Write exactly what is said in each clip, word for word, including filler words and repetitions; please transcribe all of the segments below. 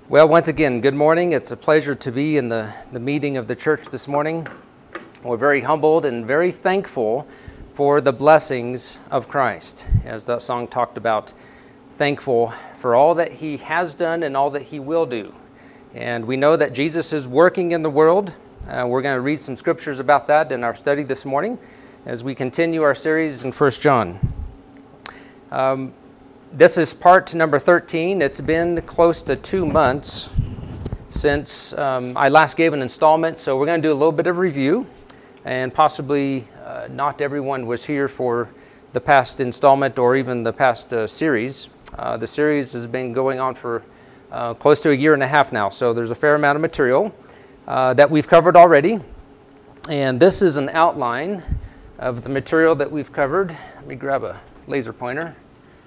Well, once again, good morning. It's a pleasure to be in the, the meeting of the church this morning. We're very humbled and very thankful for the blessings of Christ. As that song talked about, thankful for all that he has done and all that he will do. And we know that Jesus is working in the world. Uh, we're going to read some scriptures about that in our study this morning as we continue our series in First John. Um, This is part number thirteen. It's been close to two months since um, I last gave an installment, so we're going to do a little bit of review, and possibly uh, not everyone was here for the past installment or even the past uh, series. Uh, the series has been going on for uh, close to a year and a half now, so there's a fair amount of material uh, that we've covered already, and this is an outline of the material that we've covered. Let me grab a laser pointer.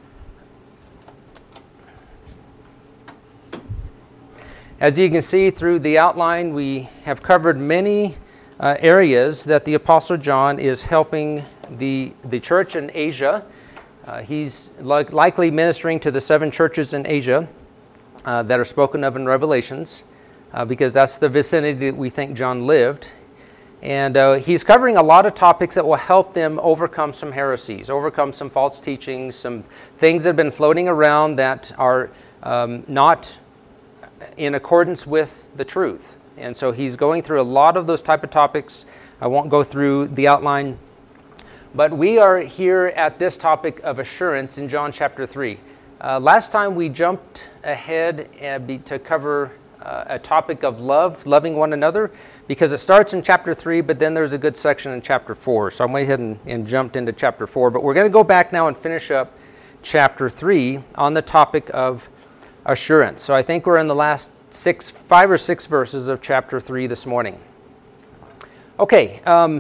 As you can see through the outline, we have covered many uh, areas that the Apostle John is helping the, the church in Asia. Uh, he's li- likely ministering to the seven churches in Asia uh, that are spoken of in Revelations, uh, because that's the vicinity that we think John lived. And uh, he's covering a lot of topics that will help them overcome some heresies, overcome some false teachings, some things that have been floating around that are um, not in accordance with the truth. And so he's going through a lot of those type of topics. I won't go through the outline, but we are here at this topic of assurance in John chapter three. Uh, last time we jumped ahead uh, be, to cover uh, a topic of love, loving one another, because it starts in chapter three, but then there's a good section in chapter four. So I went ahead and, and jumped into chapter four, but we're going to go back now and finish up chapter three on the topic of assurance. So I think we're in the last six, five or six verses of chapter three this morning. Okay, um,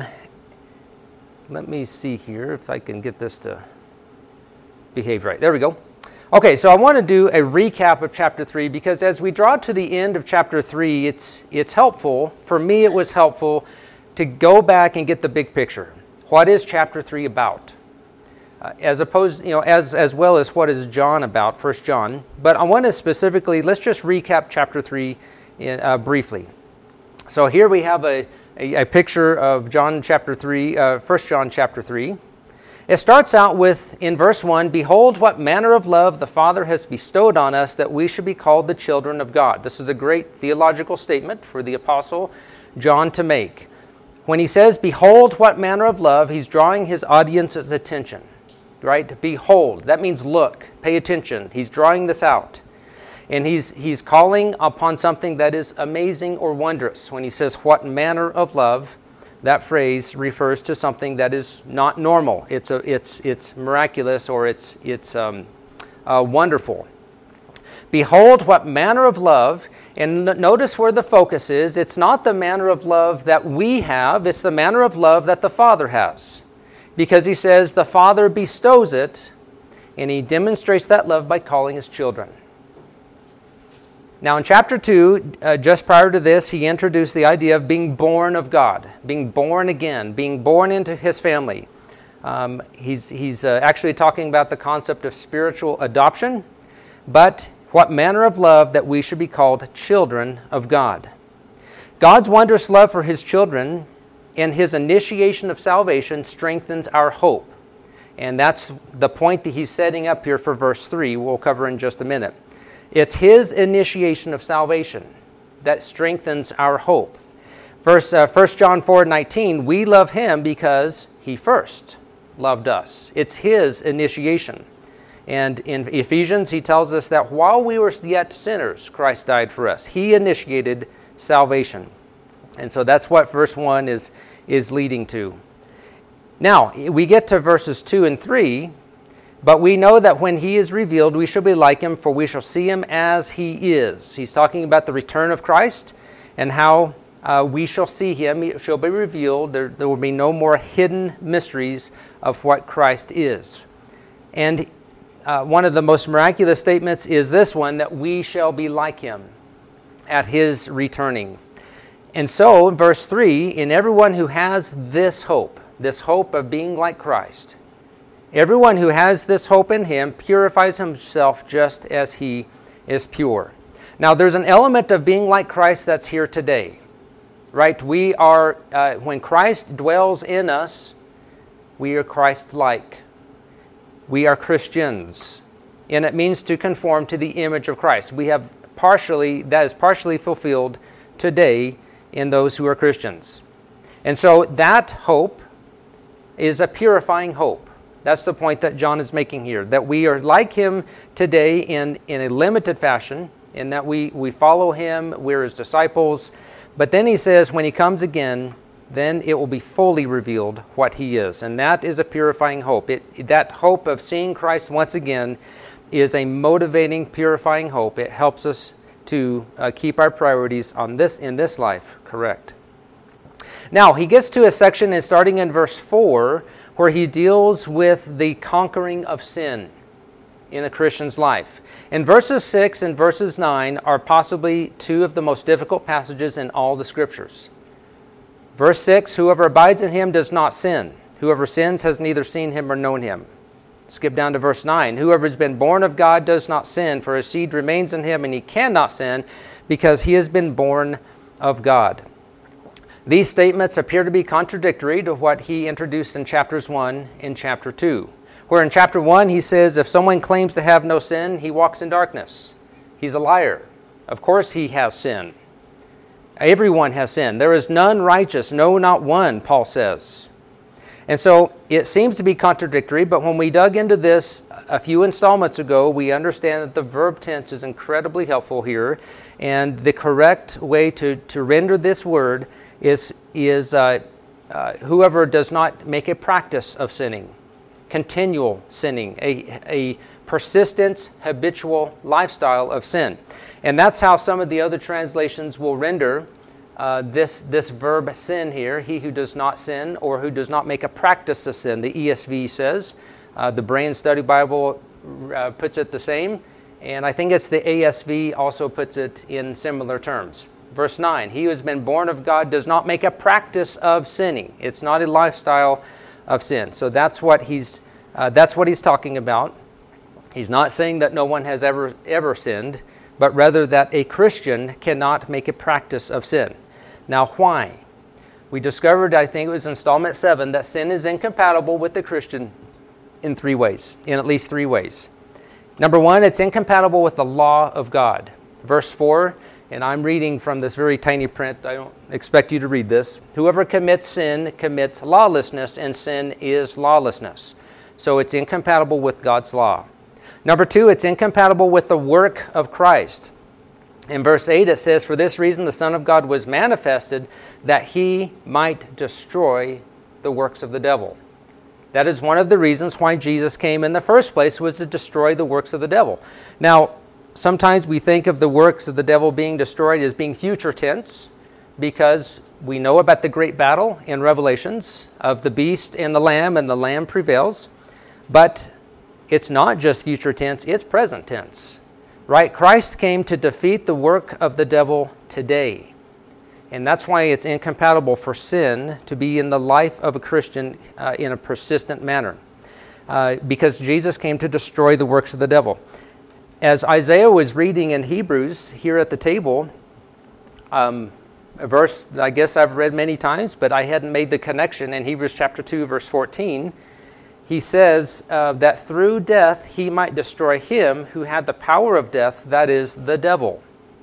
let me see here if I can get this to behave right. There we go. Okay, so I want to do a recap of chapter three, because as we draw to the end of chapter three, it's it's helpful. For me, it was helpful to go back and get the big picture. What is chapter three about? Uh, as opposed, you know, as as well as what is John about, First John. But I want to specifically, let's just recap chapter three in, uh, briefly. So here we have a, a, a picture of John chapter three, uh, First John chapter three. It starts out with, in verse one, "Behold, what manner of love the Father has bestowed on us, that we should be called the children of God." This is a great theological statement for the Apostle John to make. When he says, "Behold, what manner of love," he's drawing his audience's attention. Right? Behold. That means look, pay attention. He's drawing this out. And he's he's calling upon something that is amazing or wondrous. When he says, "What manner of love," that phrase refers to something that is not normal. It's a, it's it's miraculous, or it's it's um, uh, wonderful. Behold, what manner of love. And n- notice where the focus is. It's not the manner of love that we have. It's the manner of love that the Father has. Because he says the Father bestows it, and he demonstrates that love by calling his children. Now in chapter two, uh, just prior to this, he introduced the idea of being born of God, being born again, being born into his family. Um, he's he's uh, actually talking about the concept of spiritual adoption, but what manner of love that we should be called children of God. God's wondrous love for his children and his initiation of salvation strengthens our hope. And that's the point that he's setting up here for verse three, we'll cover in just a minute. It's his initiation of salvation that strengthens our hope. Verse, uh, First John four nineteen, "We love him because he first loved us." It's his initiation. And in Ephesians, he tells us that while we were yet sinners, Christ died for us. He initiated salvation. And so that's what verse one is, is leading to. Now, we get to verses two and three, "But we know that when he is revealed, we shall be like him, for we shall see him as he is." He's talking about the return of Christ and how uh, we shall see him. He shall be revealed. There, there will be no more hidden mysteries of what Christ is. And uh, one of the most miraculous statements is this one, that we shall be like him at his returning. And so, in verse three, "In everyone who has this hope," this hope of being like Christ, "everyone who has this hope in him purifies himself just as he is pure." Now, there's an element of being like Christ that's here today, right? We are, uh, when Christ dwells in us, we are Christ-like. We are Christians, and it means to conform to the image of Christ. We have partially, that is partially fulfilled today in those who are Christians. And so that hope is a purifying hope. That's the point that John is making here, that we are like him today in, in a limited fashion, in that we, we follow him, we're his disciples. But then he says when he comes again, then it will be fully revealed what he is. And that is a purifying hope. It, that hope of seeing Christ once again is a motivating, purifying hope. It helps us to uh, keep our priorities on this in this life correct. Now, he gets to a section and starting in verse four where he deals with the conquering of sin in a Christian's life. And verses six and verses nine are possibly two of the most difficult passages in all the Scriptures. Verse six, whoever abides in him does not sin. Whoever sins has neither seen him or known him. Skip down to verse nine. Whoever has been born of God does not sin, for his seed remains in him, and he cannot sin because he has been born of God. These statements appear to be contradictory to what he introduced in chapters one and chapter two. Where in chapter one he says, if someone claims to have no sin, he walks in darkness. He's a liar. Of course he has sin. Everyone has sinned. There is none righteous, no, not one, Paul says. And so it seems to be contradictory, but when we dug into this a few installments ago, we understand that the verb tense is incredibly helpful here, and the correct way to, to render this word is, is uh, uh, whoever does not make a practice of sinning, continual sinning, a, a persistent, habitual lifestyle of sin. And that's how some of the other translations will render uh, this, this verb sin here, he who does not sin or who does not make a practice of sin. The E S V says, uh, the Brain Study Bible uh, puts it the same, and I think it's the A S V also puts it in similar terms. Verse nine, he who has been born of God does not make a practice of sinning. It's not a lifestyle of sin. So that's what he's, uh, that's what he's talking about. He's not saying that no one has ever, ever sinned, but rather that a Christian cannot make a practice of sin. Now, why? We discovered, I think it was installment seven, that sin is incompatible with the Christian in three ways, in at least three ways. Number one, it's incompatible with the law of God. Verse four, and I'm reading from this very tiny print. I don't expect you to read this. Whoever commits sin commits lawlessness, and sin is lawlessness. So it's incompatible with God's law. Number two, it's incompatible with the work of Christ. In verse eight, it says, for this reason the Son of God was manifested, that he might destroy the works of the devil. That is one of the reasons why Jesus came in the first place, was to destroy the works of the devil. Now, sometimes we think of the works of the devil being destroyed as being future tense, because we know about the great battle in Revelations of the beast and the lamb, and the lamb prevails. But it's not just future tense, it's present tense. Right? Christ came to defeat the work of the devil today. And that's why it's incompatible for sin to be in the life of a Christian uh, in a persistent manner. Uh, because Jesus came to destroy the works of the devil. As Isaiah was reading in Hebrews here at the table, um, a verse I guess I've read many times, but I hadn't made the connection. In Hebrews chapter two, verse fourteen, he says uh, that through death he might destroy him who had the power of death, that is, the devil.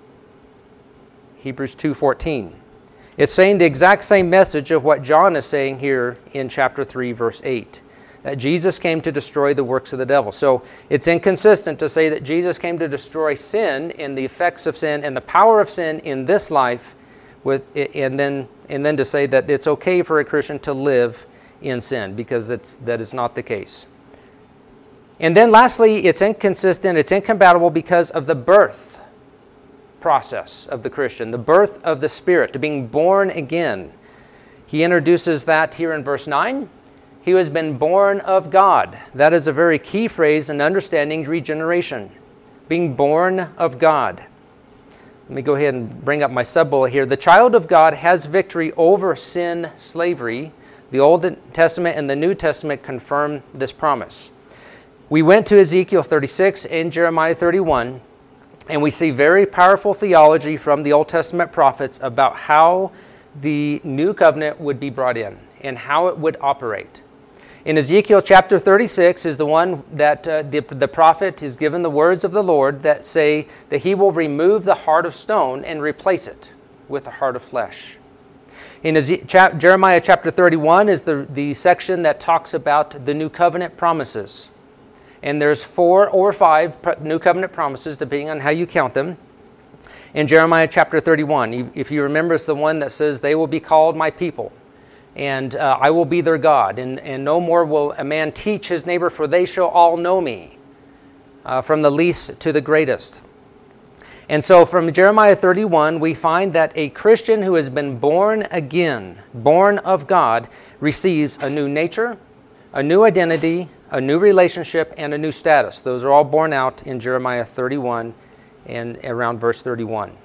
Hebrews two fourteen. It's saying the exact same message of what John is saying here in chapter three, verse eight. That Jesus came to destroy the works of the devil. So it's inconsistent to say that Jesus came to destroy sin and the effects of sin and the power of sin in this life, with, and then and then to say that it's okay for a Christian to live in sin, because that's, that is not the case. And then lastly, it's inconsistent, it's incompatible because of the birth process of the Christian, the birth of the Spirit, to being born again. He introduces that here in verse nine. He who has been born of God. That is a very key phrase in understanding regeneration. Being born of God. Let me go ahead and bring up my sub-bullet here. The child of God has victory over sin slavery. The Old Testament and the New Testament confirm this promise. We went to Ezekiel thirty-six and Jeremiah thirty-one, And we see very powerful theology from the Old Testament prophets about how the new covenant would be brought in and how it would operate. In Ezekiel chapter thirty-six is the one that uh, the, the prophet is given the words of the Lord that say that he will remove the heart of stone and replace it with a heart of flesh. In Eze- chap- Jeremiah chapter thirty-one is the, the section that talks about the new covenant promises. And there's four or five new covenant promises, depending on how you count them. In Jeremiah chapter thirty-one, if you remember, it's the one that says, they will be called my people, and uh, I will be their God, and, and no more will a man teach his neighbor, for they shall all know me, uh, from the least to the greatest. And so from Jeremiah thirty-one, we find that a Christian who has been born again, born of God, receives a new nature, a new identity, a new relationship, and a new status. Those are all borne out in Jeremiah thirty-one and around verse thirty-one.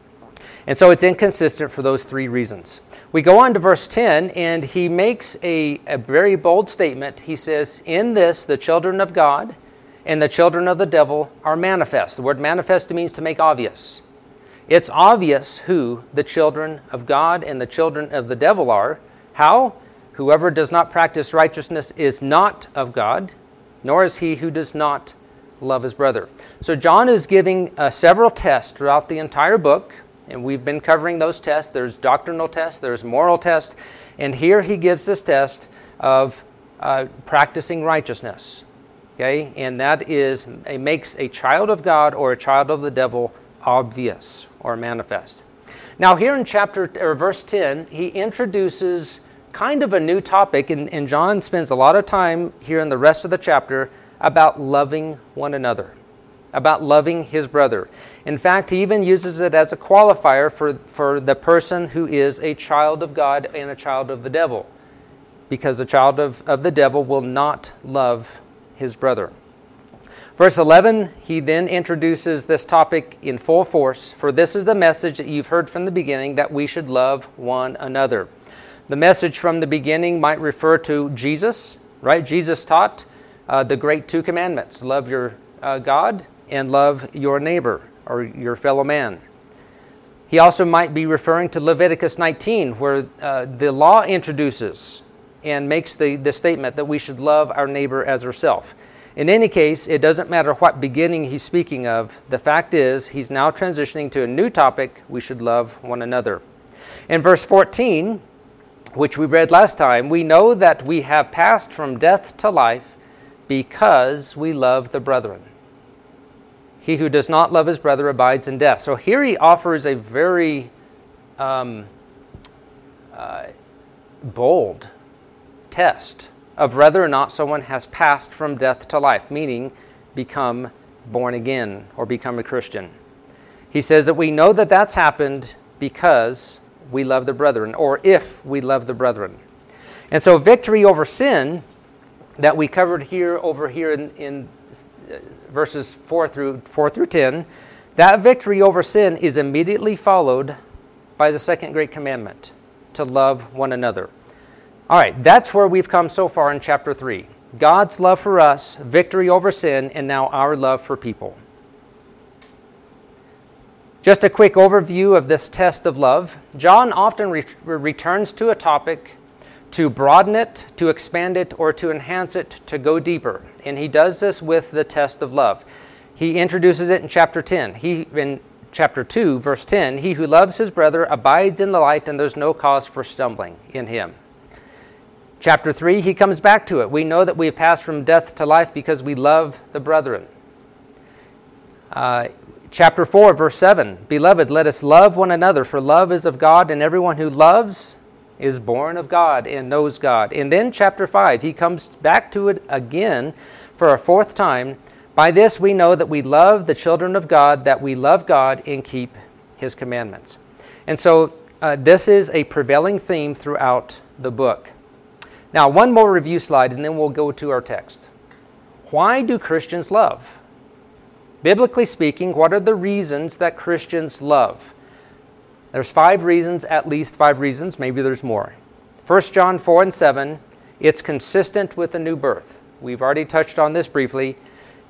And so it's inconsistent for those three reasons. We go on to verse ten, and he makes a, a very bold statement. He says, in this, the children of God and the children of the devil are manifest. The word manifest means to make obvious. It's obvious who the children of God and the children of the devil are. How? Whoever does not practice righteousness is not of God, nor is he who does not love his brother. So John is giving uh, several tests throughout the entire book, and we've been covering those tests. There's doctrinal tests, there's moral tests, and here he gives this test of uh, practicing righteousness. Okay, and that is it makes a child of God or a child of the devil obvious or manifest. Now here in chapter or verse ten, he introduces kind of a new topic, and, and John spends a lot of time here in the rest of the chapter about loving one another, about loving his brother. In fact, he even uses it as a qualifier for, for the person who is a child of God and a child of the devil, because the child of, of the devil will not love his brother. Verse eleven, he then introduces this topic in full force. For this is the message that you've heard from the beginning, that we should love one another. The message from the beginning might refer to Jesus, right? Jesus taught uh, the great two commandments. Love your uh, God and love your neighbor or your fellow man. He also might be referring to Leviticus nineteen, where uh, the law introduces and makes the, the statement that we should love our neighbor as ourselves. In any case, it doesn't matter what beginning he's speaking of. The fact is, he's now transitioning to a new topic: we should love one another. In verse fourteen, which we read last time, we know that we have passed from death to life because we love the brethren. He who does not love his brother abides in death. So here he offers a very um, uh, bold test of whether or not someone has passed from death to life, meaning become born again or become a Christian. He says that we know that that's happened because we love the brethren, or if we love the brethren. And so victory over sin that we covered here over here in, in verses four through four through ten, that victory over sin is immediately followed by the second great commandment, to love one another. All right, that's where we've come so far in chapter three. God's love for us, victory over sin, and now our love for people. Just a quick overview of this test of love. John often re- returns to a topic to broaden it, to expand it, or to enhance it, to go deeper. And he does this with the test of love. He introduces it in chapter ten. He in chapter two, verse ten, he who loves his brother abides in the light, and there's no cause for stumbling in him. Chapter three, he comes back to it. We know that we have passed from death to life because we love the brethren. Uh, chapter four, verse seven, beloved, let us love one another, for love is of God, and everyone who loves is born of God and knows God. And then chapter five, he comes back to it again for a fourth time. By this we know that we love the children of God, that we love God and keep his commandments. And so uh, this is a prevailing theme throughout the book. Now, one more review slide, and then we'll go to our text. Why do Christians love? Biblically speaking, what are the reasons that Christians love? There's five reasons, at least five reasons. Maybe there's more. First John four and seven, it's consistent with the new birth. We've already touched on this briefly.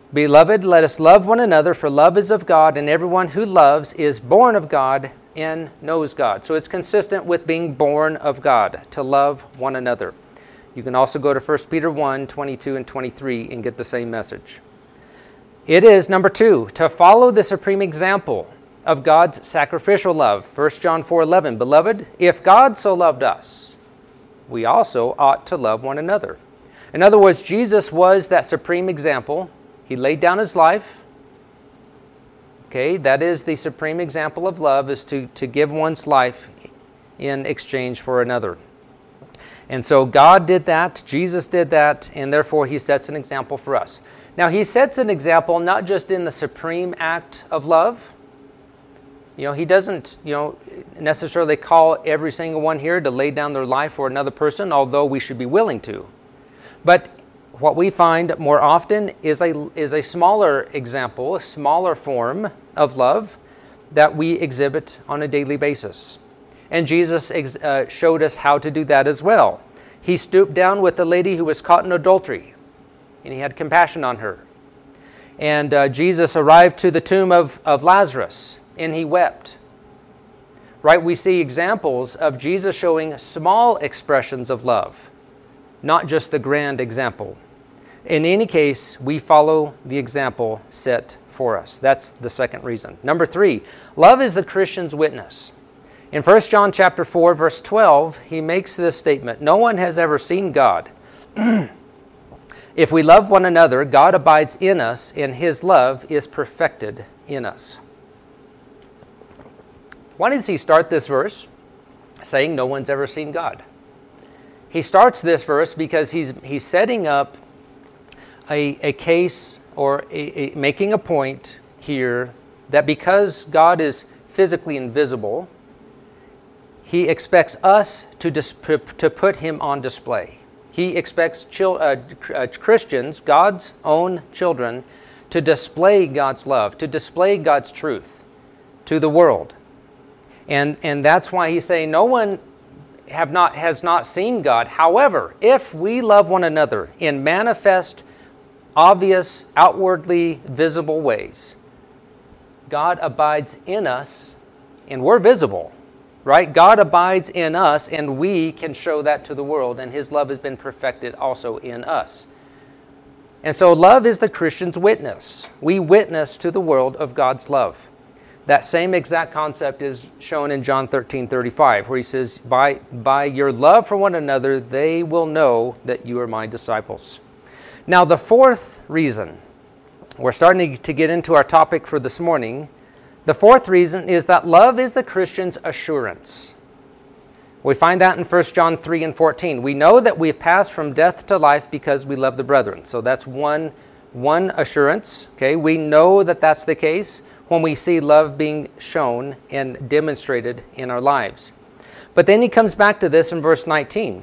Beloved, let us love one another, for love is of God, and everyone who loves is born of God and knows God. So it's consistent with being born of God, to love one another. You can also go to First Peter one, twenty-two and twenty-three and get the same message. It is, number two, to follow the supreme example of God's sacrificial love. First John four eleven, Beloved, if God so loved us, we also ought to love one another. In other words, Jesus was that supreme example. He laid down his life. Okay, that is the supreme example of love, is to, to give one's life in exchange for another. And so God did that, Jesus did that, and therefore he sets an example for us. Now he sets an example not just in the supreme act of love. You know, he doesn't, you know, necessarily call every single one here to lay down their life for another person, although we should be willing to. But what we find more often is a is a smaller example, a smaller form of love that we exhibit on a daily basis. And Jesus ex- uh, showed us how to do that as well. He stooped down with the lady who was caught in adultery, and he had compassion on her. And uh, Jesus arrived to the tomb of, of Lazarus, and he wept. Right? We see examples of Jesus showing small expressions of love, not just the grand example. In any case, we follow the example set for us. That's the second reason. Number three, love is the Christian's witness. In First John chapter four, verse twelve, he makes this statement, no one has ever seen God. If we love one another, God abides in us, and his love is perfected in us. Why does he start this verse saying no one's ever seen God? He starts this verse because he's he's setting up a, a case or a, a, making a point here that because God is physically invisible, he expects us to, dis, to put him on display. He expects chil, uh, uh, Christians, God's own children, to display God's love, to display God's truth to the world. And, and that's why he's saying no one have not, has not seen God. However, if we love one another in manifest, obvious, outwardly visible ways, God abides in us, and we're visible, right? God abides in us, and we can show that to the world, and his love has been perfected also in us. And so love is the Christian's witness. We witness to the world of God's love. That same exact concept is shown in John thirteen thirty-five, where he says, by, by your love for one another, they will know that you are my disciples. Now, the fourth reason, we're starting to get into our topic for this morning. The fourth reason is that love is the Christian's assurance. We find that in First John three and fourteen. We know that we've passed from death to life because we love the brethren. So that's one, one assurance. Okay, we know that that's the case when we see love being shown and demonstrated in our lives. But then he comes back to this in verse nineteen.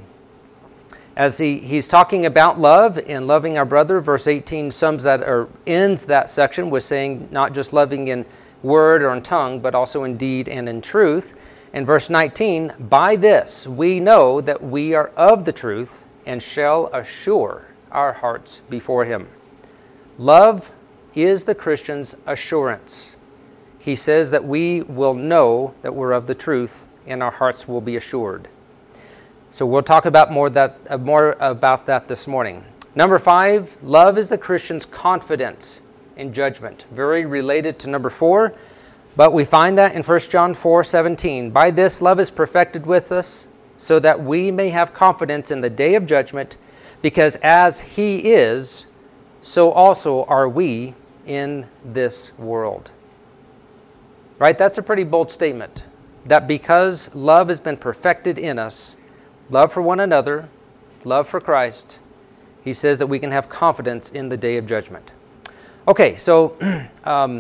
As he, he's talking about love and loving our brother, verse eighteen sums that or ends that section with saying not just loving in word or in tongue, but also in deed and in truth. In verse nineteen, by this we know that we are of the truth and shall assure our hearts before him. Love is the Christian's assurance. He says that we will know that we're of the truth and our hearts will be assured. So we'll talk about more that uh, more about that this morning. Number five, love is the Christian's confidence in judgment. Very related to number four, but we find that in First John four seventeen. By this love is perfected with us, so that we may have confidence in the day of judgment, because as he is, so also are we in this world. Right? That's a pretty bold statement. That because love has been perfected in us, love for one another, love for Christ, he says that we can have confidence in the day of judgment. Okay, so um,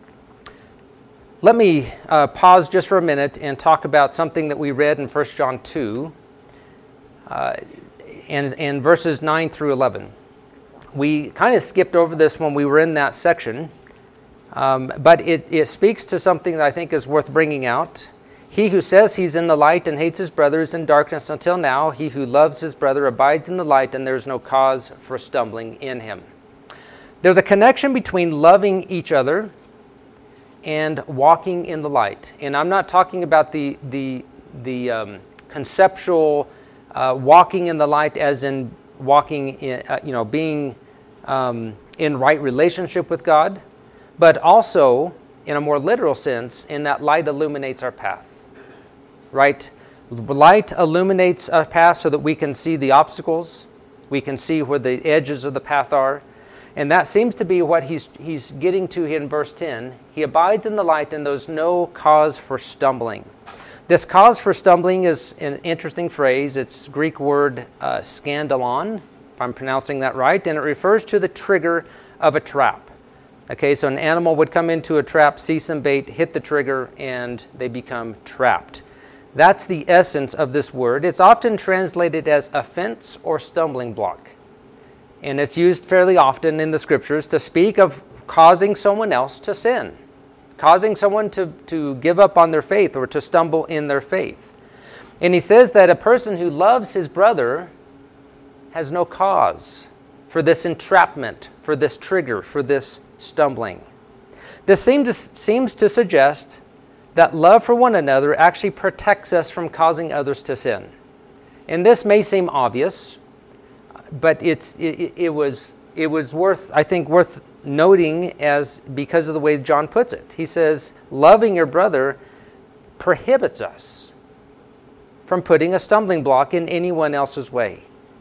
let me uh, pause just for a minute and talk about something that we read in First John two, uh, and, and verses nine through eleven. We kind of skipped over this when we were in that section, um, but it, it speaks to something that I think is worth bringing out. He who says he's in the light and hates his brother is in darkness until now. He who loves his brother abides in the light, and there is no cause for stumbling in him. There's a connection between loving each other and walking in the light. And I'm not talking about the the the um, conceptual uh, walking in the light as in walking in, uh, you know, being um, in right relationship with God, but also in a more literal sense, in that light illuminates our path, right? Light illuminates our path so that we can see the obstacles, we can see where the edges of the path are, and that seems to be what he's he's getting to here in verse ten. He abides in the light, and there's no cause for stumbling. This cause for stumbling is an interesting phrase. It's Greek word uh, scandalon, if I'm pronouncing that right, and it refers to the trigger of a trap. Okay, so an animal would come into a trap, see some bait, hit the trigger, and they become trapped. That's the essence of this word. It's often translated as offense or stumbling block. And it's used fairly often in the scriptures to speak of causing someone else to sin, causing someone to, to give up on their faith or to stumble in their faith. And he says that a person who loves his brother has no cause for this entrapment, for this trigger, for this stumbling. This seems to, seems to suggest that love for one another actually protects us from causing others to sin. And this may seem obvious, but it's it, it was it was worth I think worth noting as because of the way John puts it. He says, loving your brother prohibits us from putting a stumbling block in anyone else's way.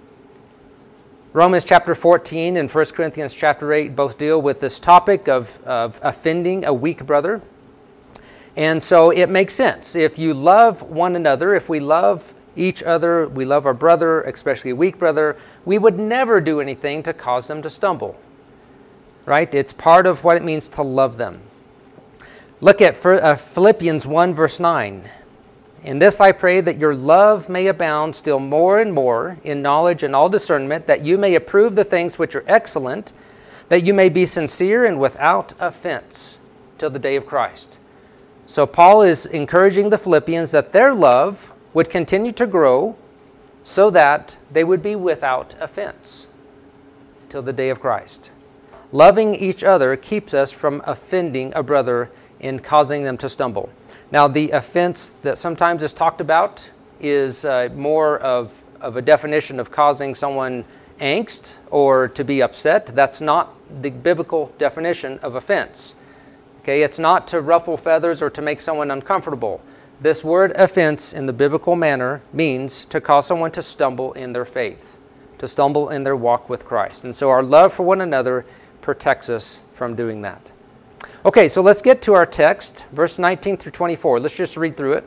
Romans chapter fourteen and First Corinthians chapter eight both deal with this topic of, of offending a weak brother. And so it makes sense. If you love one another, if we love each other, we love our brother, especially a weak brother, we would never do anything to cause them to stumble. Right? It's part of what it means to love them. Look at Philippians one verse nine. In this I pray that your love may abound still more and more in knowledge and all discernment, that you may approve the things which are excellent, that you may be sincere and without offense till the day of Christ. So Paul is encouraging the Philippians that their love would continue to grow so that they would be without offense till the day of Christ. Loving each other keeps us from offending a brother and causing them to stumble. Now, the offense that sometimes is talked about is uh, more of, of a definition of causing someone angst or to be upset. That's not the biblical definition of offense. Okay, it's not to ruffle feathers or to make someone uncomfortable. This word offense in the biblical manner means to cause someone to stumble in their faith, to stumble in their walk with Christ. And so our love for one another protects us from doing that. Okay, so let's get to our text, verse nineteen through twenty-four. Let's just read through it.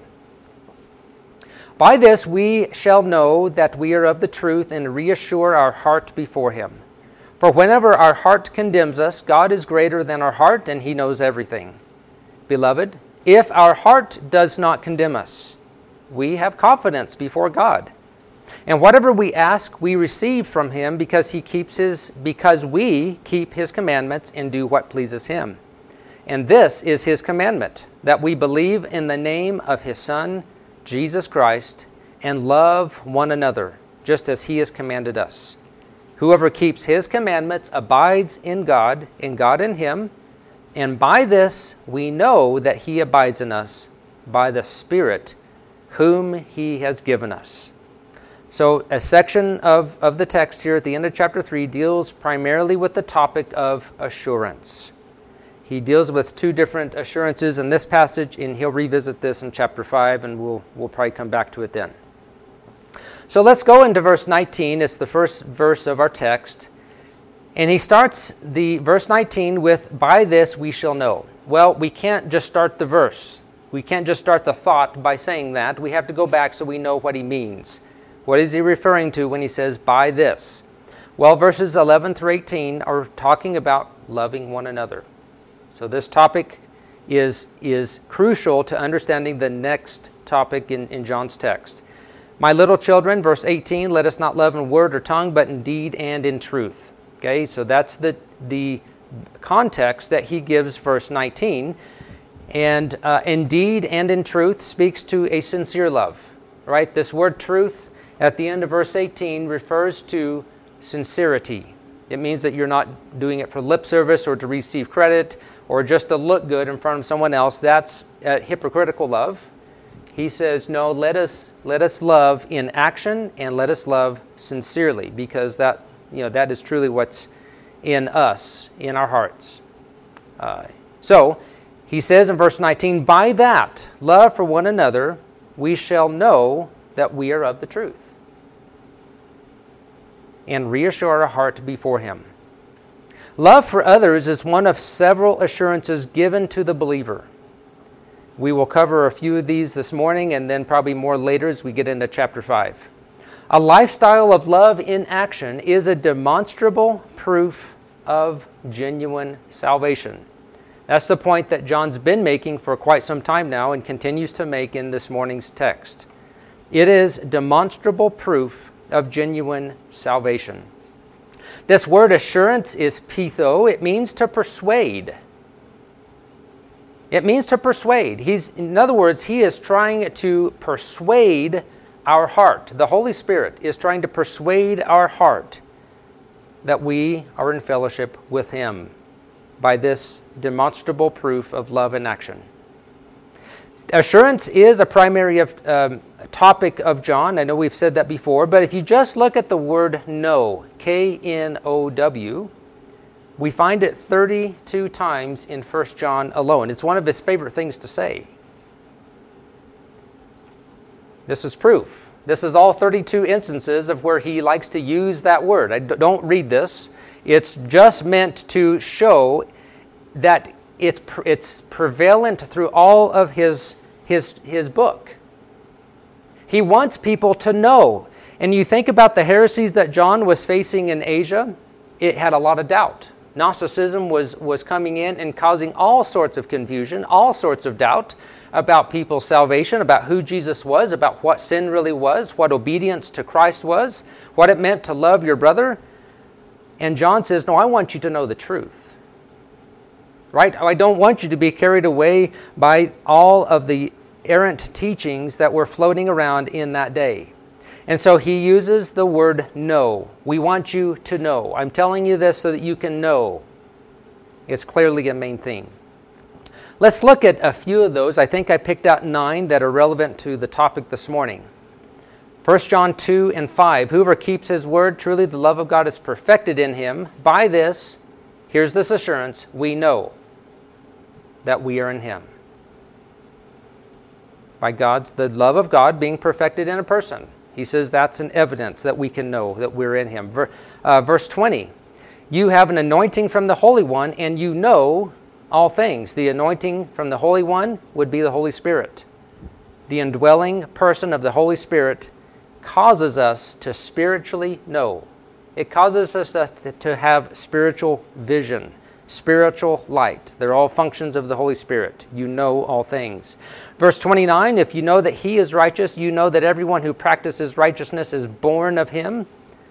By this we shall know that we are of the truth and reassure our heart before him. For whenever our heart condemns us, God is greater than our heart, and he knows everything. Beloved, if our heart does not condemn us, we have confidence before God. And whatever we ask, we receive from him because he keeps his because we keep his commandments and do what pleases him. And this is his commandment, that we believe in the name of his Son, Jesus Christ, and love one another, just as he has commanded us. Whoever keeps his commandments abides in God, and God in him. And by this we know that he abides in us, by the Spirit whom he has given us. So a section of, of the text here at the end of chapter three deals primarily with the topic of assurance. He deals with two different assurances in this passage, and he'll revisit this in chapter five, and we'll we'll probably come back to it then. So let's go into verse nineteen. It's the first verse of our text. And he starts the verse nineteen with, by this we shall know. Well, we can't just start the verse. We can't just start the thought by saying that. We have to go back so we know what he means. What is he referring to when he says, by this? Well, verses eleven through eighteen are talking about loving one another. So this topic is, is crucial to understanding the next topic in, in John's text. My little children, verse eighteen, let us not love in word or tongue, but in deed and in truth. Okay, so that's the, the context that he gives verse nineteen. And uh, in deed and in truth speaks to a sincere love, right? This word truth at the end of verse eighteen refers to sincerity, It means that you're not doing it for lip service or to receive credit or just to look good in front of someone else. That's uh, hypocritical love. He says, no, let us let us love in action and let us love sincerely, because that, you know, that is truly what's in us, in our hearts. Uh, so, he says in verse nineteen, by that love for one another, we shall know that we are of the truth, and reassure our heart before Him. Love for others is one of several assurances given to the believer. We will cover a few of these this morning and then probably more later as we get into chapter five. A lifestyle of love in action is a demonstrable proof of genuine salvation. That's the point that John's been making for quite some time now and continues to make in this morning's text. It is demonstrable proof of genuine salvation. This word assurance is pitho. It means to persuade. It means to persuade. He's, in other words, he is trying to persuade our heart. The Holy Spirit is trying to persuade our heart that we are in fellowship with Him by this demonstrable proof of love in action. Assurance is a primary of, um, topic of John. I know we've said that before, but if you just look at the word know, K N O W, we find it thirty-two times in First John alone. It's one of his favorite things to say. This is proof. This is all thirty-two instances of where he likes to use that word. I don't read this. It's just meant to show that it's it's prevalent through all of his his his book. He wants people to know. And you think about the heresies that John was facing in Asia, it had a lot of doubt. Gnosticism was, was coming in and causing all sorts of confusion, all sorts of doubt about people's salvation, about who Jesus was, about what sin really was, what obedience to Christ was, what it meant to love your brother. And John says, no, I want you to know the truth. Right? I don't want you to be carried away by all of the errant teachings that were floating around in that day. And so he uses the word know. We want you to know. I'm telling you this so that you can know. It's clearly a main theme. Let's look at a few of those. I think I picked out nine that are relevant to the topic this morning. First John two and five. Whoever keeps his word, truly the love of God is perfected in him. By this, here's this assurance, we know that we are in Him. By God's, the love of God being perfected in a person. He says that's an evidence that we can know that we're in Him. Ver, uh, verse twenty, you have an anointing from the Holy One, and you know all things. The anointing from the Holy One would be the Holy Spirit. The indwelling person of the Holy Spirit causes us to spiritually know. It causes us to have spiritual vision, spiritual light. They're all functions of the Holy Spirit. You know all things. Verse twenty-nine, if you know that He is righteous, you know that everyone who practices righteousness is born of Him.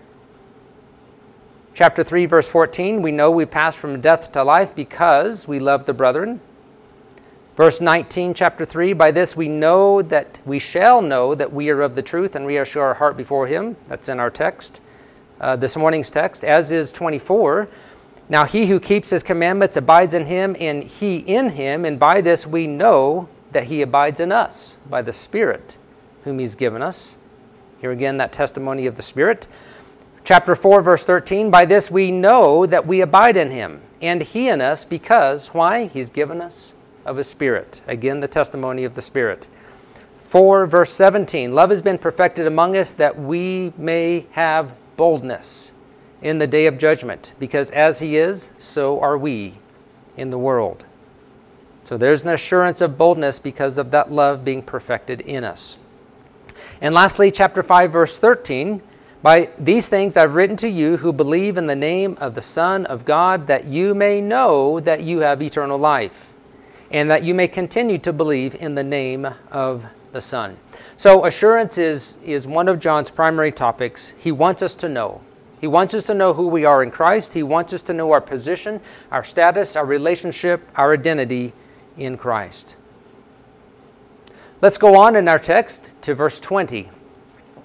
Chapter three, verse fourteen, we know we pass from death to life because we love the brethren. Verse nineteen, chapter three, by this we know that we shall know that we are of the truth and reassure our heart before Him. That's in our text, uh, this morning's text, as is twenty-four. Now he who keeps His commandments abides in Him, and He in him, and by this we know that He abides in us, by the Spirit whom He's given us. Here again, that testimony of the Spirit. Chapter four, verse thirteen, by this we know that we abide in Him, and He in us, because, why? He's given us of His Spirit. Again, the testimony of the Spirit. four, verse seventeen, love has been perfected among us that we may have boldness in the day of judgment, because as He is, so are we in the world. So there's an assurance of boldness because of that love being perfected in us. And lastly, chapter five, verse thirteen, by these things I've written to you who believe in the name of the Son of God, that you may know that you have eternal life, and that you may continue to believe in the name of the Son. So assurance is, is one of John's primary topics. He wants us to know. He wants us to know who we are in Christ. He wants us to know our position, our status, our relationship, our identity in Christ. Let's go on in our text to verse twenty.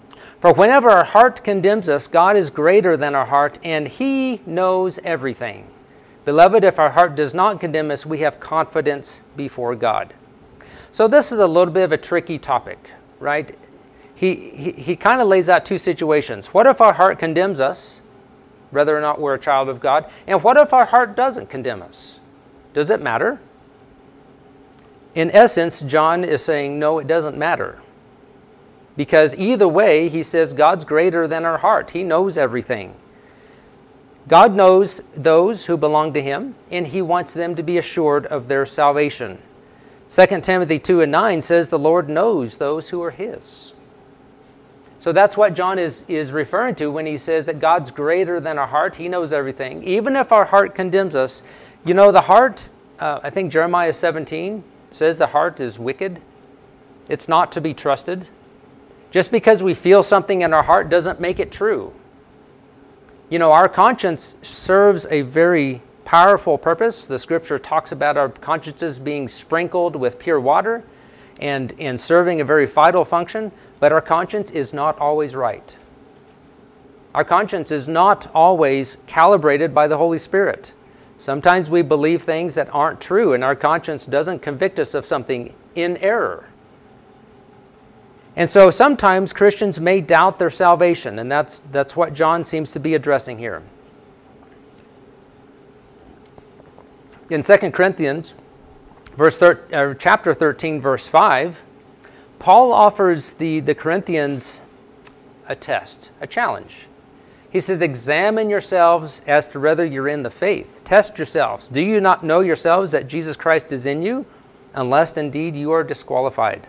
For whenever our heart condemns us, God is greater than our heart, and He knows everything. Beloved, if our heart does not condemn us, we have confidence before God. So this is a little bit of a tricky topic, right? He, he, he kind of lays out two situations. What if our heart condemns us, whether or not we're a child of God? And what if our heart doesn't condemn us? Does it matter? In essence, John is saying, no, it doesn't matter. Because either way, he says God's greater than our heart. He knows everything. God knows those who belong to Him, and He wants them to be assured of their salvation. Second Timothy two and nine says the Lord knows those who are His. So that's what John is, is referring to when he says that God's greater than our heart. He knows everything. Even if our heart condemns us, you know, the heart, uh, I think Jeremiah seventeen says the heart is wicked. It's not to be trusted. Just because we feel something in our heart doesn't make it true. You know, our conscience serves a very powerful purpose. The Scripture talks about our consciences being sprinkled with pure water and, and serving a very vital function, but our conscience is not always right. Our conscience is not always calibrated by the Holy Spirit. Sometimes we believe things that aren't true, and our conscience doesn't convict us of something in error. And so sometimes Christians may doubt their salvation, and that's, that's what John seems to be addressing here. In Second Corinthians, verse thir- uh, chapter thirteen, verse five, Paul offers the, the Corinthians a test, a challenge. He says, examine yourselves as to whether you're in the faith. Test yourselves. Do you not know yourselves that Jesus Christ is in you, unless indeed you are disqualified?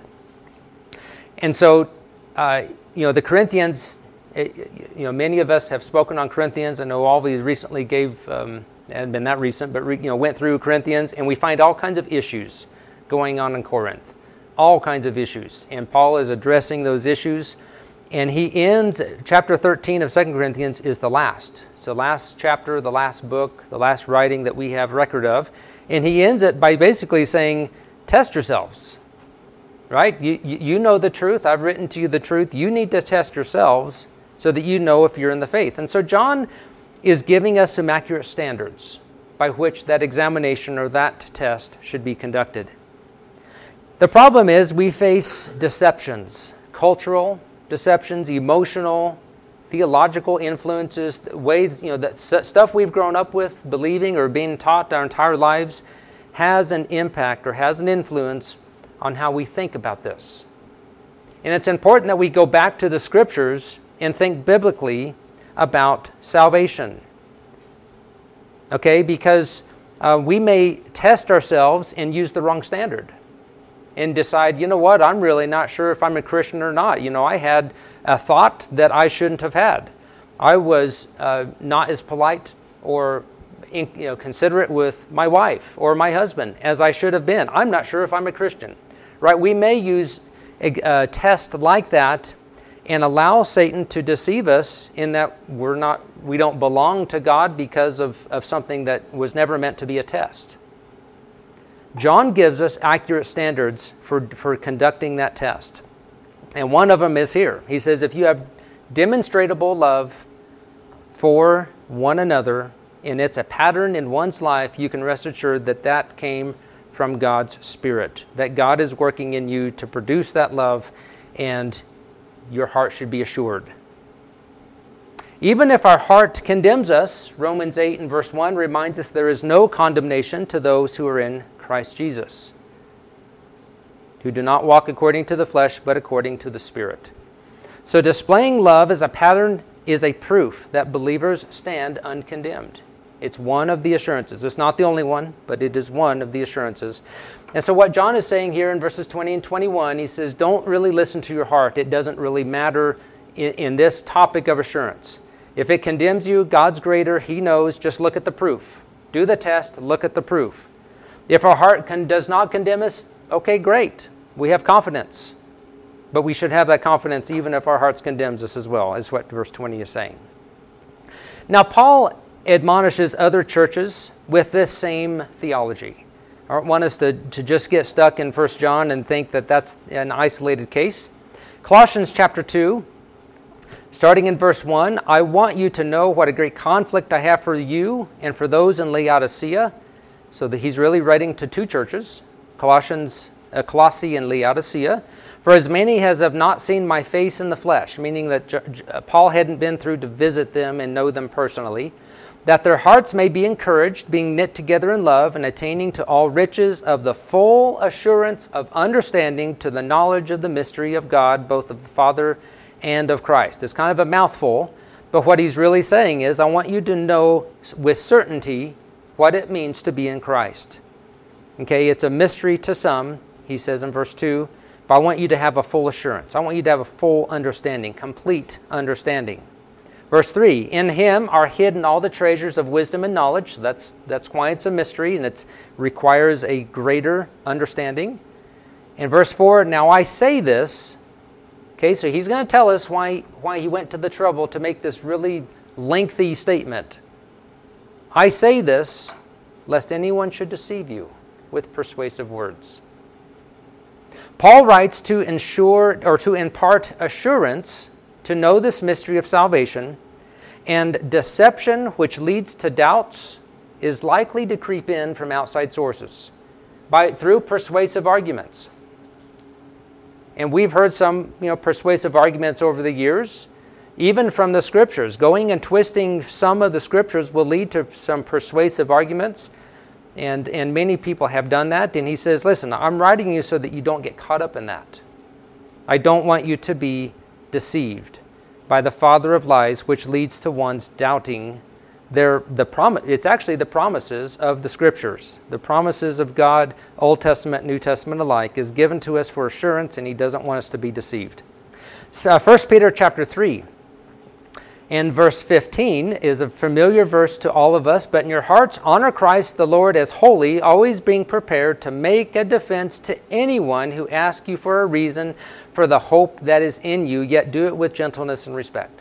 And so, uh, you know, the Corinthians, it, you know, many of us have spoken on Corinthians. I know all of you recently gave, um, it hadn't been that recent, but, re, you know, went through Corinthians, and we find all kinds of issues going on in Corinth. All kinds of issues. And Paul is addressing those issues. And he ends, chapter thirteen of Second Corinthians is the last. It's the last chapter, the last book, the last writing that we have record of. And he ends it by basically saying, test yourselves. Right? You, you know the truth. I've written to you the truth. You need to test yourselves so that you know if you're in the faith. And so John is giving us some accurate standards by which that examination or that test should be conducted. The problem is we face deceptions, cultural deceptions, emotional, theological influences, ways, you know, that stuff we've grown up with, believing or being taught our entire lives has an impact or has an influence on how we think about this. And it's important that we go back to the Scriptures and think biblically about salvation. Okay, because uh, we may test ourselves and use the wrong standard and decide, you know what, I'm really not sure if I'm a Christian or not. You know, I had a thought that I shouldn't have had. I was uh, not as polite or in, you know, considerate with my wife or my husband as I should have been. I'm not sure if I'm a Christian. Right? We may use a, a test like that and allow Satan to deceive us in that we're not, we don't belong to God because of, of something that was never meant to be a test. John gives us accurate standards for, for conducting that test. And one of them is here. He says, if you have demonstrable love for one another, and it's a pattern in one's life, you can rest assured that that came from God's Spirit, that God is working in you to produce that love, and your heart should be assured. Even if our heart condemns us, Romans eight and verse one reminds us there is no condemnation to those who are in Christ Jesus, who do not walk according to the flesh, but according to the Spirit. So displaying love as a pattern is a proof that believers stand uncondemned. It's one of the assurances. It's not the only one, but it is one of the assurances. And so what John is saying here in verses twenty and twenty-one, he says, don't really listen to your heart. It doesn't really matter in, in this topic of assurance. If it condemns you, God's greater. He knows. Just look at the proof. Do the test. Look at the proof. If our heart con- does not condemn us, okay, great. We have confidence. But we should have that confidence even if our hearts condemns us as well, is what verse twenty is saying. Now, Paul admonishes other churches with this same theology. I don't want us to, to just get stuck in First John and think that that's an isolated case. Colossians chapter two, Starting in verse one, I want you to know what a great conflict I have for you and for those in Laodicea. So that he's really writing to two churches, Colossians, uh, Colossae and Laodicea. For as many as have not seen my face in the flesh, meaning that J- J- Paul hadn't been through to visit them and know them personally, that their hearts may be encouraged, being knit together in love and attaining to all riches of the full assurance of understanding to the knowledge of the mystery of God, both of the Father and of Christ. It's kind of a mouthful, but what he's really saying is, I want you to know with certainty what it means to be in Christ. Okay, it's a mystery to some, he says in verse two, but I want you to have a full assurance. I want you to have a full understanding, complete understanding. Verse three, in him are hidden all the treasures of wisdom and knowledge. So that's, that's why it's a mystery, and it requires a greater understanding. In verse four, now I say this. Okay, so he's going to tell us why, why he went to the trouble to make this really lengthy statement. I say this, lest anyone should deceive you with persuasive words. Paul writes to ensure or to impart assurance to know this mystery of salvation, and deception which leads to doubts is likely to creep in from outside sources by through persuasive arguments. And we've heard some, you know, persuasive arguments over the years, even from the Scriptures. Going and twisting some of the Scriptures will lead to some persuasive arguments, and, and many people have done that. And he says, listen, I'm writing you so that you don't get caught up in that. I don't want you to be deceived by the father of lies, which leads to one's doubting their the prom- It's actually the promises of the Scriptures. The promises of God, Old Testament, New Testament alike, is given to us for assurance, and he doesn't want us to be deceived. So, First Peter chapter three and verse fifteen is a familiar verse to all of us. But in your hearts honor Christ the Lord as holy, always being prepared to make a defense to anyone who asks you for a reason for the hope that is in you, yet do it with gentleness and respect.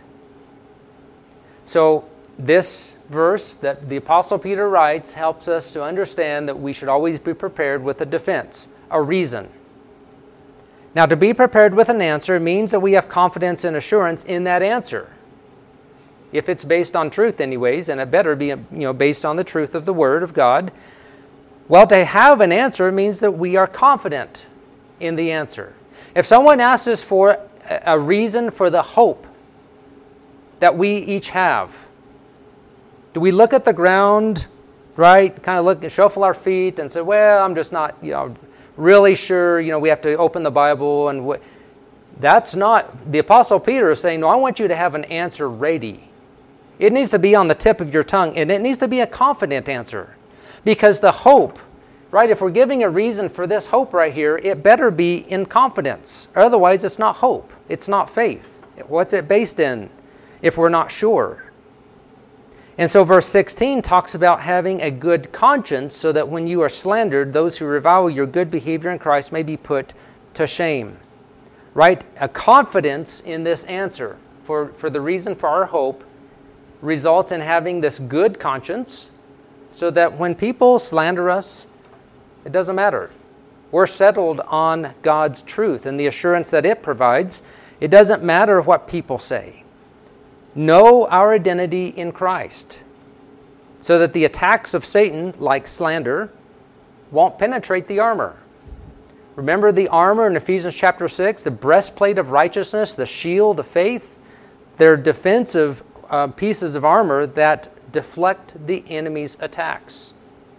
So this verse that the Apostle Peter writes helps us to understand that we should always be prepared with a defense, a reason. Now, to be prepared with an answer means that we have confidence and assurance in that answer. If it's based on truth anyways, and it better be, you know, based on the truth of the Word of God. Well, to have an answer means that we are confident in the answer. If someone asks us for a reason for the hope that we each have, do we look at the ground, right, kind of look, shuffle our feet and say, well, I'm just not, you know, really sure, you know, we have to open the Bible and what? That's not, the Apostle Peter is saying, no, I want you to have an answer ready. It needs to be on the tip of your tongue, and it needs to be a confident answer. Because the hope, right, if we're giving a reason for this hope right here, it better be in confidence. Otherwise, it's not hope. It's not faith. What's it based in if we're not sure? And so verse sixteen talks about having a good conscience so that when you are slandered, those who revile your good behavior in Christ may be put to shame. Right? A confidence in this answer for, for the reason for our hope results in having this good conscience so that when people slander us, it doesn't matter. We're settled on God's truth and the assurance that it provides. It doesn't matter what people say. Know our identity in Christ so that the attacks of Satan, like slander, won't penetrate the armor. Remember the armor in Ephesians chapter six, the breastplate of righteousness, the shield of faith? They're defensive uh, pieces of armor that deflect the enemy's attacks.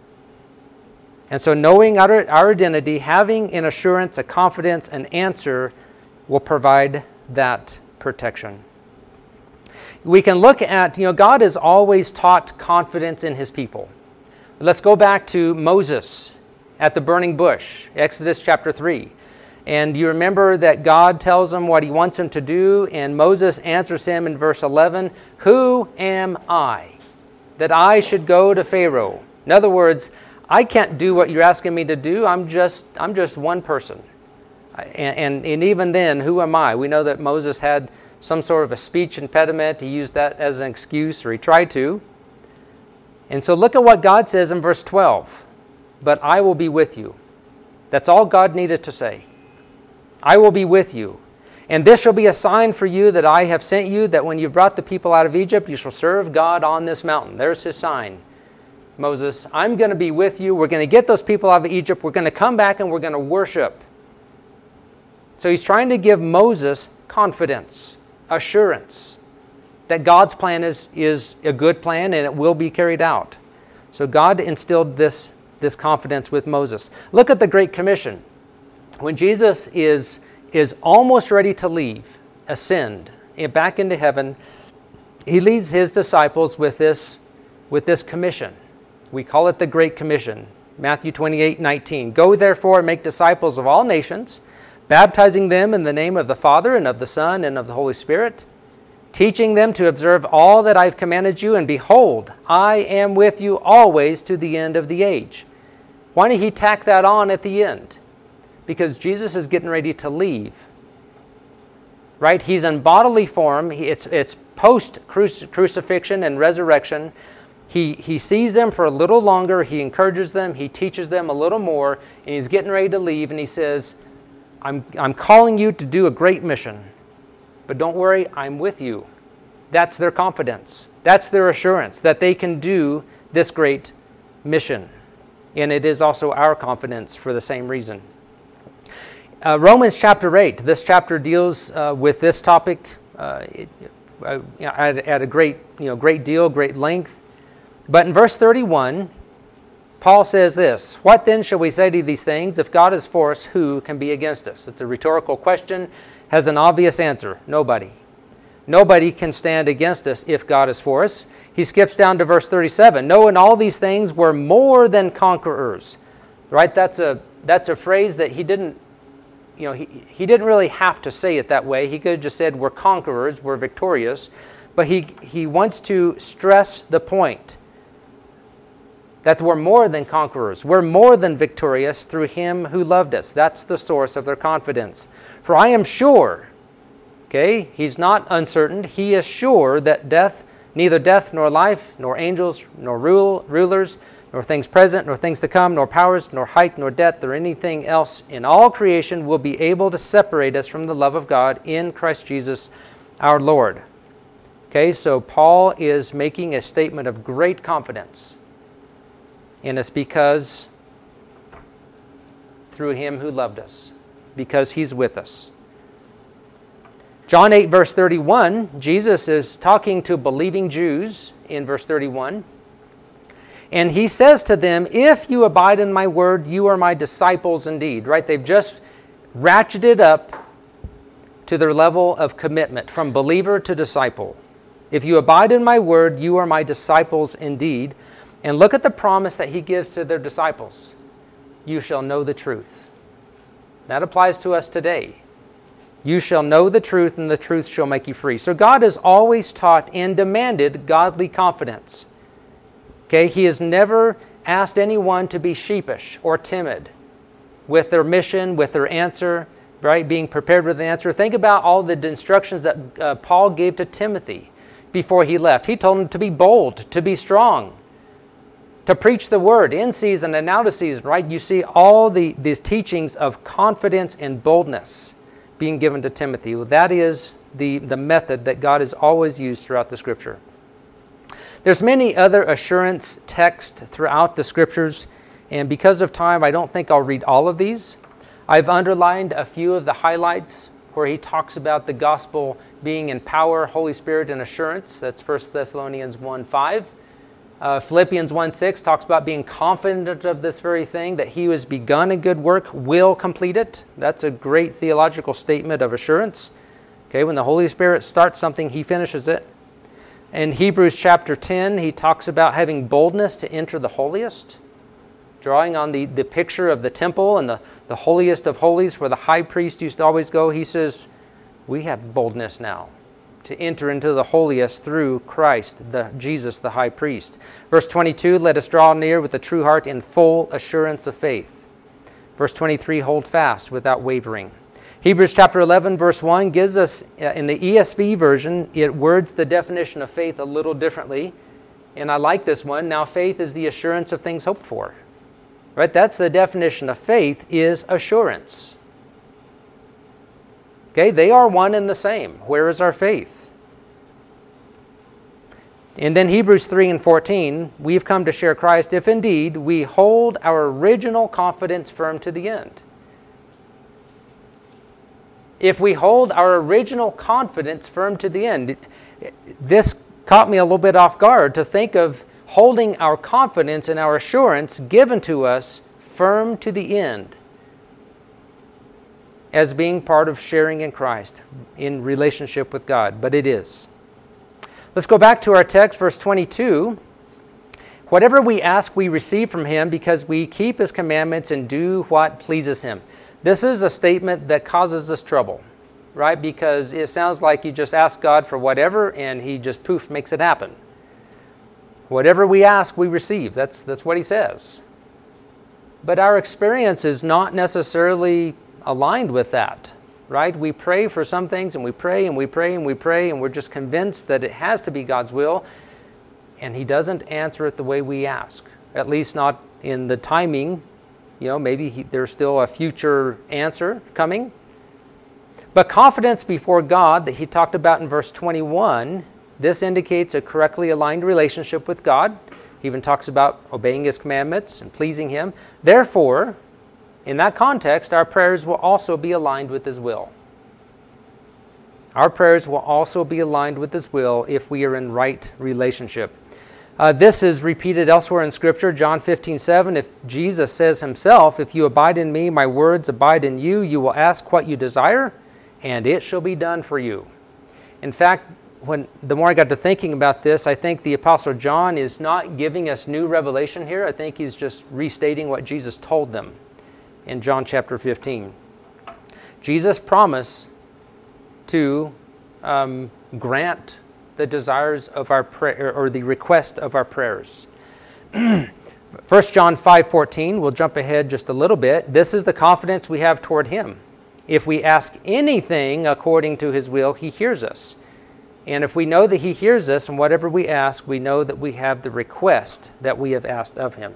And so knowing our, our identity, having an assurance, a confidence, an answer will provide that protection. We can look at, you know, God has always taught confidence in his people. Let's go back to Moses at the burning bush, Exodus chapter three. And you remember that God tells him what he wants him to do, and Moses answers him in verse eleven, "Who am I that I should go to Pharaoh?" In other words, I can't do what you're asking me to do. I'm just I'm just one person. And, and, and even then, who am I? We know that Moses had some sort of a speech impediment. He used that as an excuse, or he tried to. And so look at what God says in verse twelve. "But I will be with you." That's all God needed to say. I will be with you. And this shall be a sign for you that I have sent you, that when you brought the people out of Egypt, you shall serve God on this mountain. There's his sign. Moses, I'm going to be with you. We're going to get those people out of Egypt. We're going to come back and we're going to worship. So he's trying to give Moses confidence, assurance that God's plan is, is a good plan and it will be carried out. So God instilled this, this confidence with Moses. Look at the Great Commission. When Jesus is, is almost ready to leave, ascend back into heaven, he leads his disciples with this, with this commission. We call it the Great Commission. Matthew twenty-eight nineteen. Go therefore and make disciples of all nations, baptizing them in the name of the Father and of the Son and of the Holy Spirit, teaching them to observe all that I've commanded you, and behold, I am with you always to the end of the age. Why did he tack that on at the end? Because Jesus is getting ready to leave. Right? He's in bodily form. He, it's it's post-crucifixion and resurrection. He, he sees them for a little longer. He encourages them. He teaches them a little more. And he's getting ready to leave. And he says, I'm, I'm calling you to do a great mission. But don't worry, I'm with you. That's their confidence. That's their assurance that they can do this great mission. And it is also our confidence for the same reason. Uh, Romans chapter eight. This chapter deals uh, with this topic uh, it, uh, at, at a great, you know, great deal, great length. But in verse thirty-one, Paul says this, what then shall we say to these things? If God is for us, who can be against us? It's a rhetorical question, has an obvious answer. Nobody. Nobody can stand against us if God is for us. He skips down to verse thirty-seven. No, in all these things we're more than conquerors. Right? That's a that's a phrase that he didn't, you know, he, he didn't really have to say it that way. He could have just said we're conquerors, we're victorious. But he, he wants to stress the point that we're more than conquerors. We're more than victorious through him who loved us. That's the source of their confidence. For I am sure, okay, he's not uncertain. He is sure that death, neither death nor life, nor angels, nor rule, rulers, nor things present, nor things to come, nor powers, nor height, nor depth, or anything else in all creation will be able to separate us from the love of God in Christ Jesus our Lord. Okay, so Paul is making a statement of great confidence. And it's because through him who loved us, because he's with us. John eight, verse thirty-one, Jesus is talking to believing Jews in verse thirty-one. And he says to them, if you abide in my word, you are my disciples indeed. Right? They've just ratcheted up to their level of commitment from believer to disciple. If you abide in my word, you are my disciples indeed. And look at the promise that he gives to their disciples. You shall know the truth. That applies to us today. You shall know the truth, and the truth shall make you free. So God has always taught and demanded godly confidence. Okay, he has never asked anyone to be sheepish or timid with their mission, with their answer, right? Being prepared with the answer. Think about all the instructions that uh, Paul gave to Timothy before he left. He told him to be bold, to be strong, to preach the word in season and out of season, right? You see all the these teachings of confidence and boldness being given to Timothy. Well, that is the, the method that God has always used throughout the Scripture. There's many other assurance texts throughout the Scriptures, and because of time, I don't think I'll read all of these. I've underlined a few of the highlights where he talks about the gospel being in power, Holy Spirit, and assurance. That's First Thessalonians one five. Uh, Philippians one six talks about being confident of this very thing, that he who has begun a good work will complete it. That's a great theological statement of assurance. Okay, when the Holy Spirit starts something, he finishes it. In Hebrews chapter ten, he talks about having boldness to enter the holiest, drawing on the, the picture of the temple and the, the holiest of holies where the high priest used to always go. He says, we have boldness now to enter into the holiest through Christ, the Jesus, the high priest. Verse twenty-two, let us draw near with a true heart in full assurance of faith. Verse twenty-three, hold fast without wavering. Hebrews chapter eleven, verse one gives us, uh, in the E S V version, it words the definition of faith a little differently. And I like this one. Now faith is the assurance of things hoped for. Right? That's the definition of faith, is assurance. Okay, they are one and the same. Where is our faith? And then Hebrews three and fourteen, we've come to share Christ if indeed we hold our original confidence firm to the end. If we hold our original confidence firm to the end. This caught me a little bit off guard to think of holding our confidence and our assurance given to us firm to the end as being part of sharing in Christ, in relationship with God. But it is. Let's go back to our text, verse twenty-two. Whatever we ask, we receive from Him because we keep His commandments and do what pleases Him. This is a statement that causes us trouble, right? Because it sounds like you just ask God for whatever and He just poof makes it happen. Whatever we ask, we receive. That's, that's what He says. But our experience is not necessarily aligned with that, right? We pray for some things and we pray and we pray and we pray and we're just convinced that it has to be God's will, and He doesn't answer it the way we ask, at least not in the timing. You know, maybe he, there's still a future answer coming. But confidence before God that he talked about in verse twenty-one, this indicates a correctly aligned relationship with God. He even talks about obeying His commandments and pleasing Him. Therefore, in that context, our prayers will also be aligned with His will. Our prayers will also be aligned with His will if we are in right relationship. Uh, this is repeated elsewhere in Scripture, John fifteen seven. If Jesus says Himself, "If you abide in me, my words abide in you, you will ask what you desire, and it shall be done for you." In fact, when the more I got to thinking about this, I think the Apostle John is not giving us new revelation here. I think he's just restating what Jesus told them in John chapter fifteen. Jesus promised to um, grant the desires of our prayer, or the request of our prayers. First John five fourteen, we'll jump ahead just a little bit. This is the confidence we have toward Him. If we ask anything according to His will, He hears us. And if we know that He hears us and whatever we ask, we know that we have the request that we have asked of Him.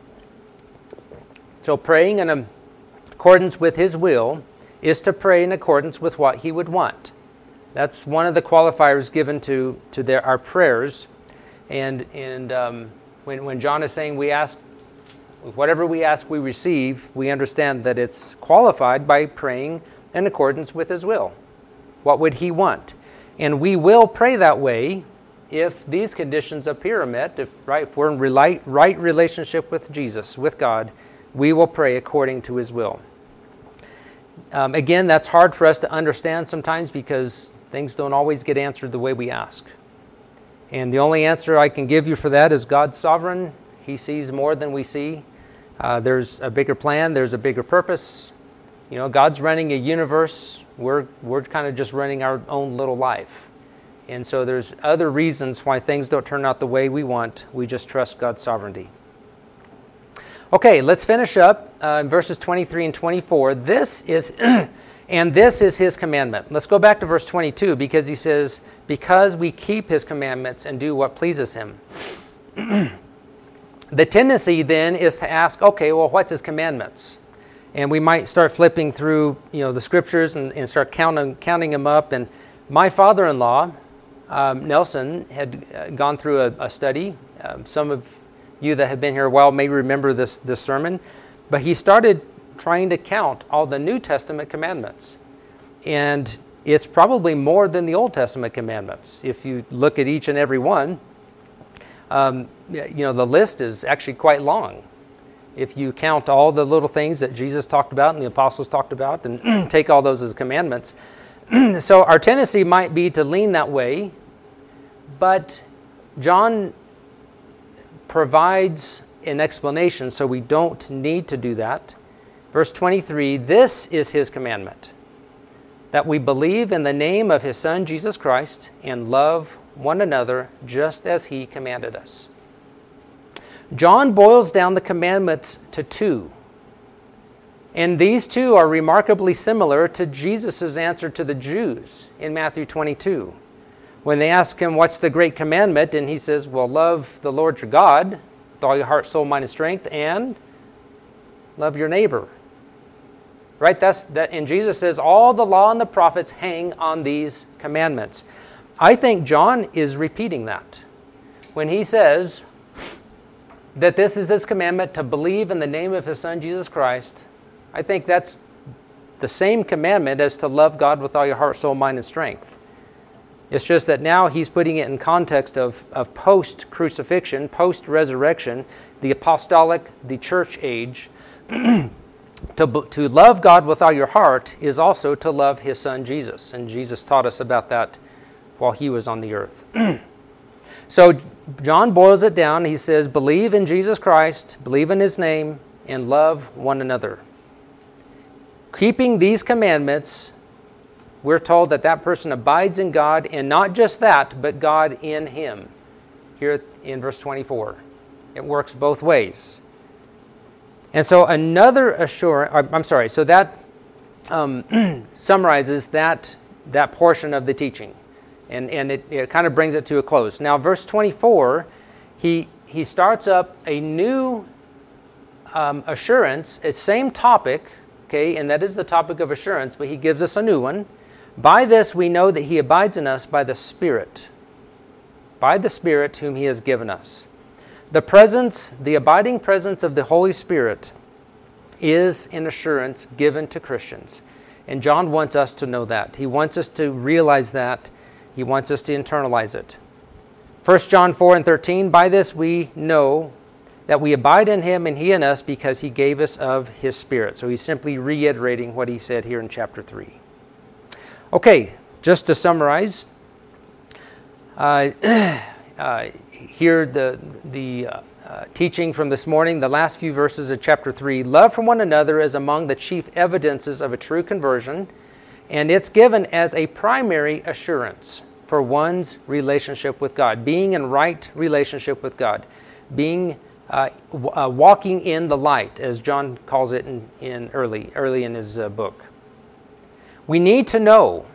So praying in accordance with His will is to pray in accordance with what He would want. That's one of the qualifiers given to, to their, our prayers. And, and um, when, when John is saying we ask, whatever we ask we receive, we understand that it's qualified by praying in accordance with His will. What would He want? And we will pray that way if these conditions appear are met. If, right, if we're in right, right relationship with Jesus, with God, we will pray according to His will. Um, again, that's hard for us to understand sometimes because things don't always get answered the way we ask. And the only answer I can give you for that is God's sovereign. He sees more than we see. Uh, there's a bigger plan. There's a bigger purpose. You know, God's running a universe. We're we're kind of just running our own little life. And so there's other reasons why things don't turn out the way we want. We just trust God's sovereignty. Okay, let's finish up uh, in verses twenty-three and twenty-four. This is... And this is His commandment. Let's go back to verse twenty-two because he says, because we keep His commandments and do what pleases Him. The tendency then is to ask, okay, well, what's His commandments? And we might start flipping through, you know, the Scriptures and, and start counting, counting them up. And my father-in-law, um, Nelson, had uh, gone through a, a study. Um, some of you that have been here a while may remember this, this sermon. But he started trying to count all the New Testament commandments. And it's probably more than the Old Testament commandments. If you look at each and every one, um, you know, the list is actually quite long. If you count all the little things that Jesus talked about and the apostles talked about and take all those as commandments. So our tendency might be to lean that way, but John provides an explanation so we don't need to do that. Verse twenty-three, this is His commandment, that we believe in the name of His Son, Jesus Christ, and love one another just as He commanded us. John boils down the commandments to two. And these two are remarkably similar to Jesus' answer to the Jews in Matthew twenty-two. When they ask Him, what's the great commandment? And He says, well, love the Lord your God with all your heart, soul, mind, and strength, and love your neighbor. right? That's that. And Jesus says all the law and the prophets hang on these commandments. I think John is repeating that when he says that this is his commandment to believe in the name of his Son, Jesus Christ. I think that's the same commandment as to love God with all your heart, soul, mind, and strength. It's just that now he's putting it in context of, of post-crucifixion, post-resurrection, the apostolic, the church age. to, to love God with all your heart is also to love his Son, Jesus. And Jesus taught us about that while he was on the earth. So John boils it down. He says, believe in Jesus Christ, believe in his name, and love one another. Keeping these commandments, we're told that that person abides in God, and not just that, but God in him. Here in verse twenty-four. It works both ways. And so another assurance, I'm sorry, so that um, summarizes that, that portion of the teaching. And, and it, it kind of brings it to a close. Now, verse twenty-four, he, he starts up a new um, assurance, it's same topic, okay, and that is the topic of assurance, but he gives us a new one. By this we know that he abides in us by the Spirit, by the Spirit whom he has given us. The presence, the abiding presence of the Holy Spirit is an assurance given to Christians. And John wants us to know that. He wants us to realize that. He wants us to internalize it. First John four and thirteen, by this we know that we abide in him and he in us because he gave us of his Spirit. So he's simply reiterating what he said here in chapter three. Okay, just to summarize, uh, uh, here the, the uh, uh, teaching from this morning, the last few verses of chapter three. Love for one another is among the chief evidences of a true conversion, and it's given as a primary assurance for one's relationship with God, being in right relationship with God, being uh, w- uh, walking in the light, as John calls it in, in early, early in his uh, book. We need to know,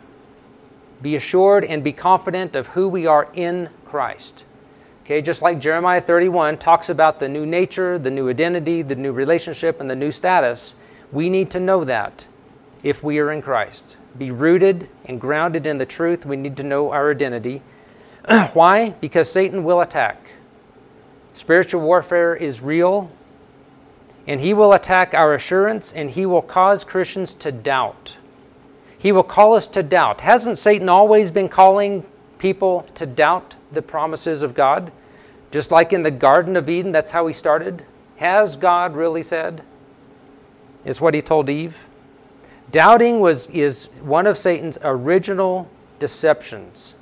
be assured, and be confident of who we are in Christ. Okay, just like Jeremiah thirty-one talks about the new nature, the new identity, the new relationship, and the new status, we need to know that if we are in Christ. Be rooted and grounded in the truth. We need to know our identity. Why? Because Satan will attack. Spiritual warfare is real, and he will attack our assurance, and he will cause Christians to doubt. He will call us to doubt. Hasn't Satan always been calling people to doubt the promises of God? Just like in the Garden of Eden, that's how he started. Has God really said? Is what he told Eve. Doubting was is one of Satan's original deceptions.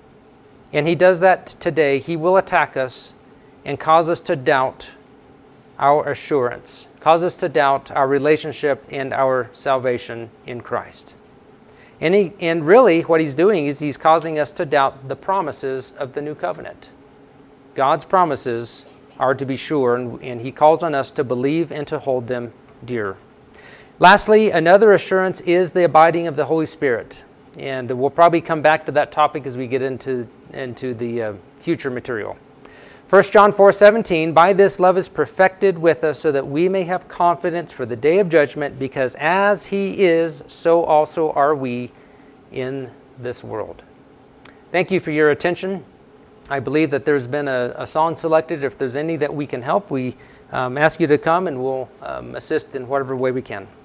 And he does that today. He will attack us and cause us to doubt our assurance, cause us to doubt our relationship and our salvation in Christ. And, he, and really what he's doing is he's causing us to doubt the promises of the new covenant. God's promises are to be sure, and, and he calls on us to believe and to hold them dear. Lastly, another assurance is the abiding of the Holy Spirit. And we'll probably come back to that topic as we get into, into the uh, future material. First John four seventeen, by this love is perfected with us so that we may have confidence for the day of judgment, because as he is, so also are we in this world. Thank you for your attention. I believe that there's been a, a song selected. If there's any that we can help, we um, ask you to come and we'll um, assist in whatever way we can.